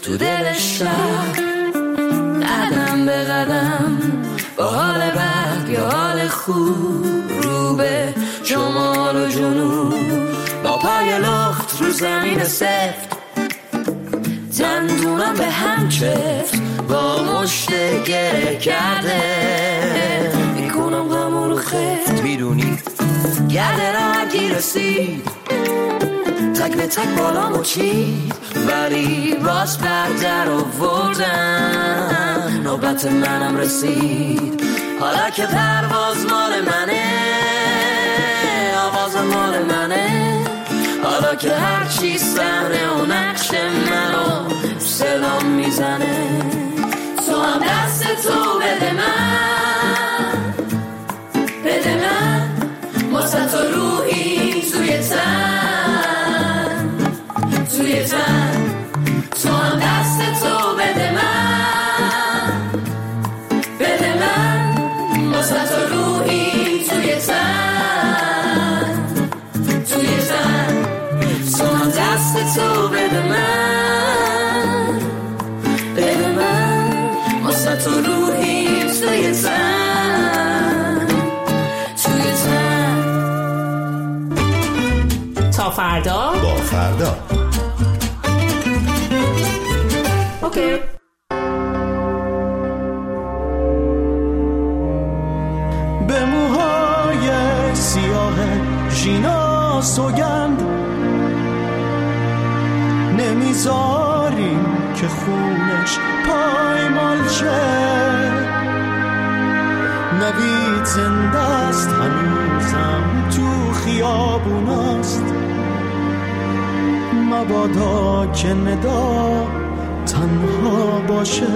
تو دل شهر، قدم به قدم با حال بد یا حال خوب، رو به شمال و جنوب با پای لخت رو زمین سفت، دندونم به هم چفت با مشت گره کرده، میکنم غمو رو خفت، میدونی گرده راکی رسید، تک به تک بالامو چید، ولی باز بردر آوردن، نوبت منم رسید، حالا که پرواز مال منه، آواز مال منه، حالا که هرچی صحنه و نقش منو صدام میزنه، تو هم دست تو بده من، بده من، واسه تو روحی توی تن، توی تن، تو هم دست تو بده من، بده من، واسه تو روحی توی تن، توی تن، تو هم دست تو بده من، بده من، واسه تو روحی توی تن، توی تن. تا فردا با فردا. اوکی. به موهای سیاه ژینا سوگند نمیذاریم که خونش پایمال شه، نوید زنده است هنوزم تو خیابوناست، مبادا که ندا تنها باشه،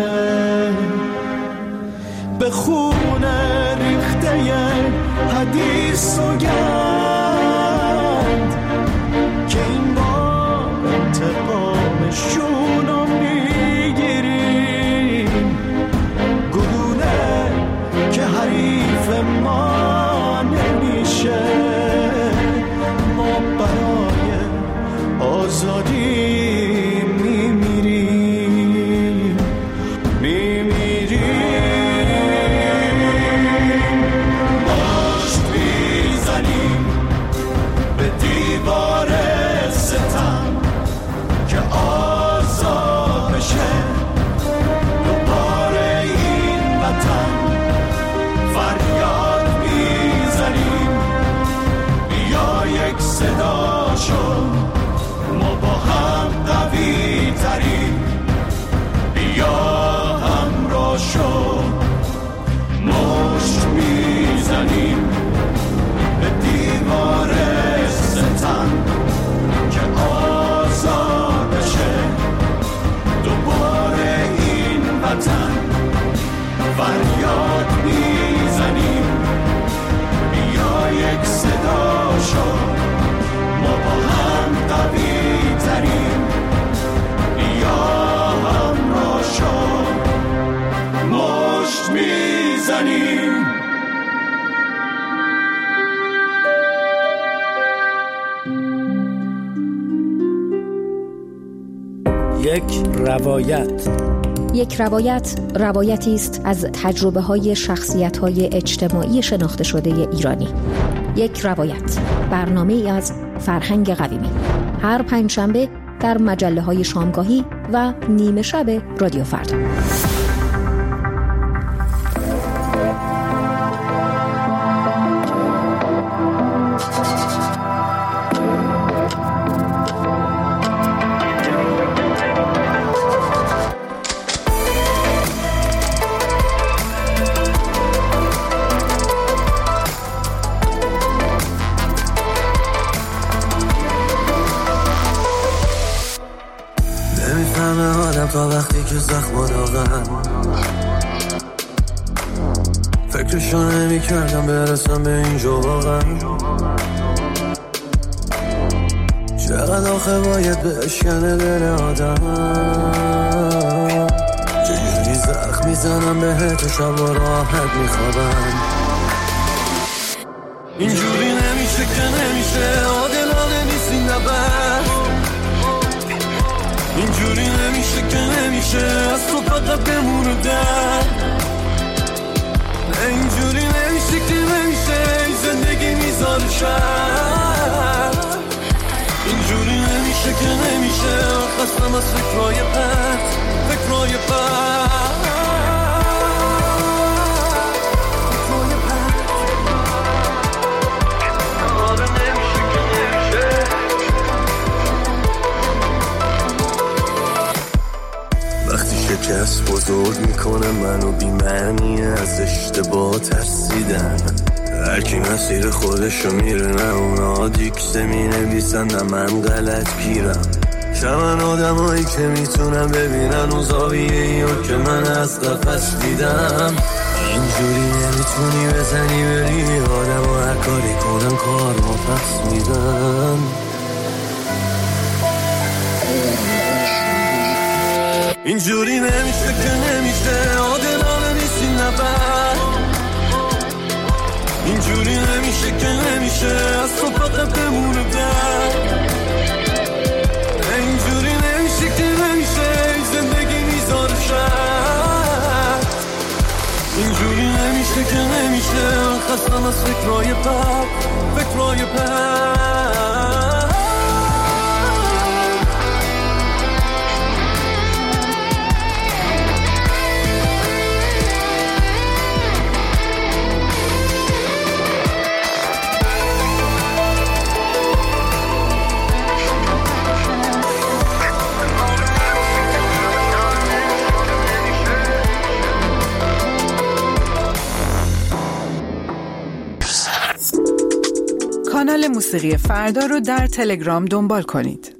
به خون ریخته حدیث سوگند که این بار انتقامشونو میگیریم، گلوله که حریف ما نمیشه، ما برای آزادی میمیریم، میمیریم، مشت میزنیم به دیوار ستم که آزاد بشه دوباره این وطن، فریاد میزنیم بیا یک صدا شو، ما با هم قوی تریم، بیا همراه شو، مشت میزنیم به دیوار ستم که آزاد بشه دوباره این وطن، فریاد میزنیم بیا یک صدا شو، ما با هم قوی تریم، بیا همراه شو، مشت میزنیم. یک روایت روایتی است از تجربه‌های شخصیت‌های اجتماعی شناخته شده ایرانی. یک روایت، برنامه‌ای از فرهنگ قویمی، هر پنجشنبه در مجله‌های شامگاهی و نیمه شب رادیو فردا. تا وقتی که زخم داغن فکرشو نمی کردم برسم به اینجا واقعا، چقدر آخه باید بشکنه دل آدم، چجوری زخم میزنم بهت و شب و راحت میخوابم، اینجوری نمیشه که نمیشه، عادلانه نیست این نبرد، اینجوری نمیشه نمیشه از تو فقط بمونه درد. اینجوری نمیشه که نمیشه زندگی میذاره شد. اینجوری نمیشه که نمیشه خستم از فکرهای پرت فکرهای پرت. شکست بزرگ میکنه منو بی‌معنی از اشتباه ترسیدن. هرکی مسیر خودشو میره نه اونا دیکته مینویسن نه من غلط پیرم. شمن آدمایی که میتونم ببینن اون زاویه‌ایو که من از قفس دیدم. اینجوری نمیتونی بزنی بری آدم و هر کاری کنن کار ما پس میدن. اینجوری نمیشه که نمیشه عادلانه نیستی نبر. اینجوری نمیشه که نمیشه از تو فقط بمونه درد. اینجوری نمیشه که نمیشه زندگی میذاره شد. اینجوری نمیشه که نمیشه خستم از فکرهای بد فکرهای بد. کانال موسیقی فردا رو در تلگرام دنبال کنید.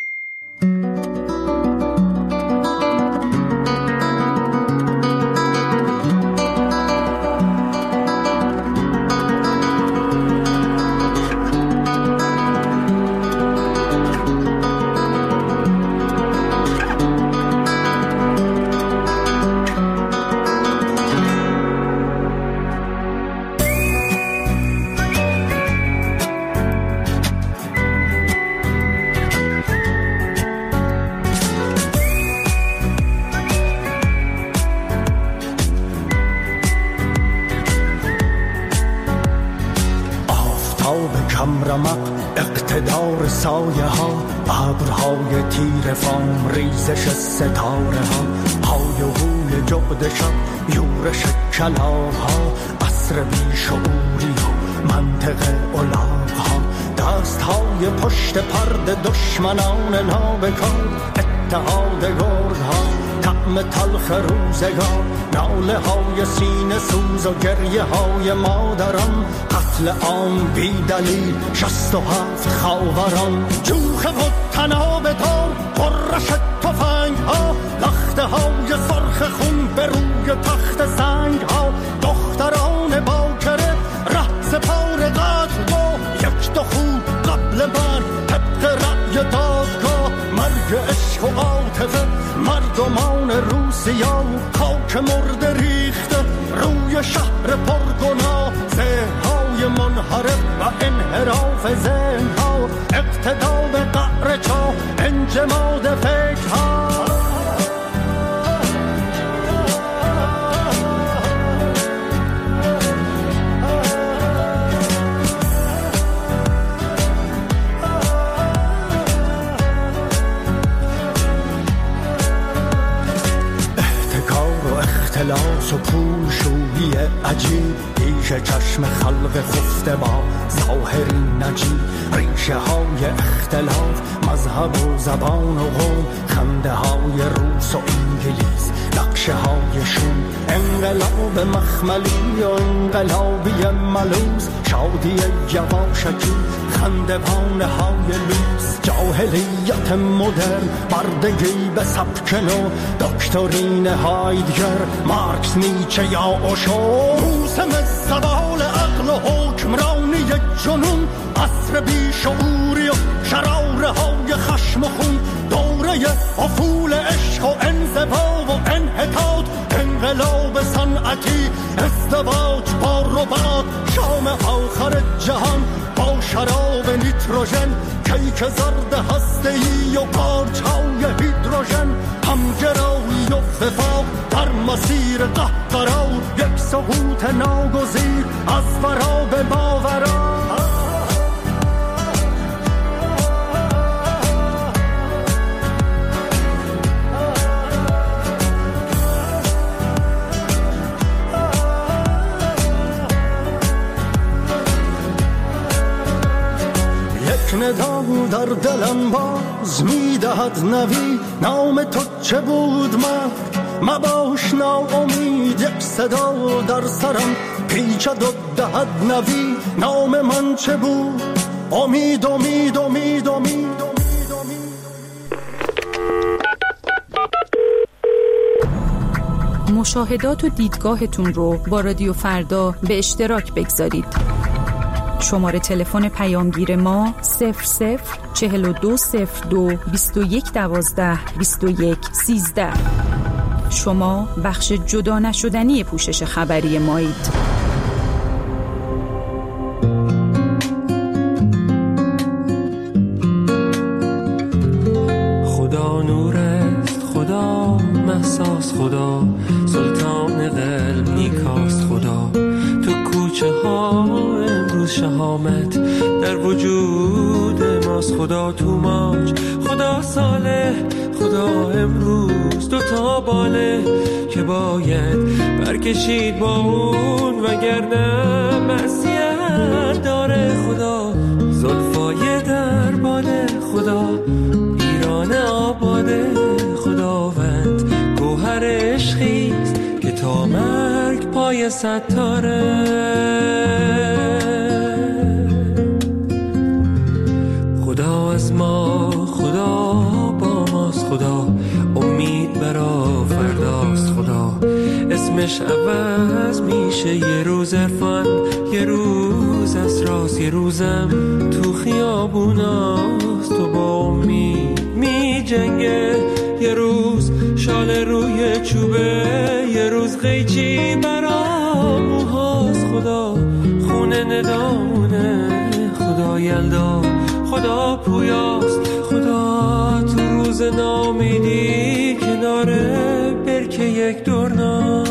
اقتدار سایه ها ابرهای تیر فام ریزش ستاره ها های و هوی جغد شب یورش کلاغ ها عصر بیشعوری و منطق الاغ ها دست های پشت پرده دشمنان نابکار اتحاد گرد ها طعم تلخ روزگار ناله های سینه سوز و گریه های مادران قتل عام بی دلیل 67 خاوران جوخ و تناب دار قرش تفنگ ها لخته های سرخ خون به روی تخت سنگ ها دختران باکره ره سپار قتل و یک دو خون قبل مرگ طبق رأی دادگاه مرگ عشق و عاطفه مردمان روسیا خاک مرده ریخته روی شهر پرگناه ذهن‌های منحرف و انحراف ذهن‌ها اقتدا به قعر چاه انجماد فکرها اختلاس و پولشویی عجیب پیش چشم خلق خفته با ظاهری نجیب ریشه های اختلاف مذهب و زبان و قوم خنده های روس و انگلیس نقشه های شون انقلاب مخملی و انقلابی ملوز شادی یواشکی خندوان های لوس جاهلیت مدرن بردگی به سبک نو دکترین هایدگر مارکس نیچه یا اوشو موسم زوال عقل و حکمرانی جنون عصر بیشعوری و شراره های خشم و خون دوره افول عشق و انزوا و انحطاط انقلاب صنعتی ازدواج با ربات شام آخر جهان با شراب نیت نیتروژن، کیک زرد هسته‌ای و پارچه‌های هیدروژن، همگرایی و وفاق در مسیر قهقرا، یک سقوط ناگزیر از فرا به باورا. ندا در دلم باز میدهد نوی، نام تو چه بود مباش ناامید، یک صدا در سرم پیچد و دهد نوی، نام من چه بود؟ امید امید امید امید. مشاهدات و دیدگاهتون رو با رادیو فردا به اشتراک بگذارید. شماره تلفن پیامگیر ما 00420221122113. شما بخش جدا نشدنی پوشش خبری مایید. خدا نور است، خدا محساس، خدا سلطان قلب نیکاست، خدا تو کوچه ها شهامت در وجود ماست، خدا تو ماج، خدا صالح، خدا امروز دوتا باله که باید برکشید با اون وگرنه معصیت داره، خدا زلفای در باله، خدا ایران آباده، خداوند گوهر عشقیست که تا مرگ پای ستاره. خدا از ما، خدا با ماست، خدا امید برا فرداست، خدا اسمش عوض میشه، یه روز عرفان، یه روز اسراس، یه روزم تو خیابوناست، تو با امید می جنگه، یه روز شال روی چوبه، یه روز قیچی برا موهاست، خدا خونه ندامونه، خدا یلدا، خدا پویاست، خدا تو روز نامیدی کناره برکه یک دورناست.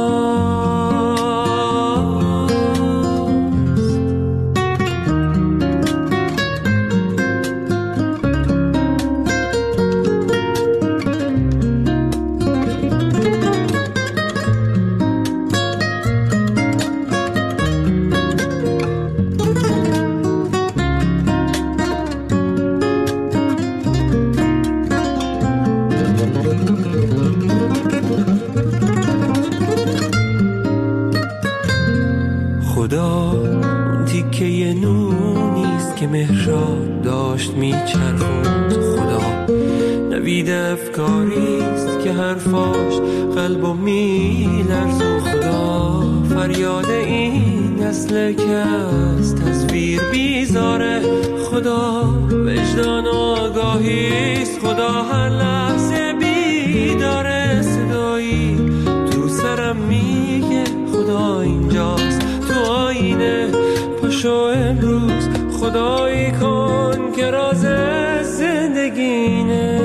مهراب داشت میچرخوند، خدا نوید افکاریست که حرفاش قلبو میلرزون، خدا فریاد این نسل که از تصویر بیزاره، خدا وجدان و آگاهیست، خدا هر لحظه بیداره، صدایی تو سرم میگه خدا اینجاست، تو آینه پاشو امروز خدایی کن که راز زندگینه.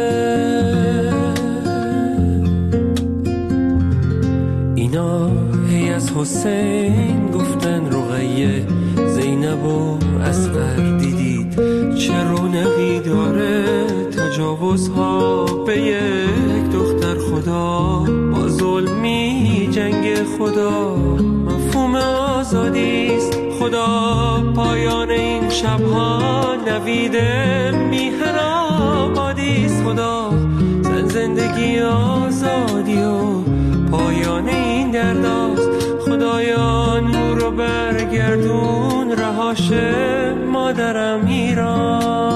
اینا هی از حسین گفتن رقیه، زینب و اصغر دیدید چه رونقی داره، تجاوزها به یک دختر، خدا با ظلمی جنگ، خدا مفهوم آزادیست، خدا پایان این شبها نوید میهن آبادیست، خدا زندگی آزادی و پایان این درداست، خدایا نور رو برگردون رهاش مادرم ایران.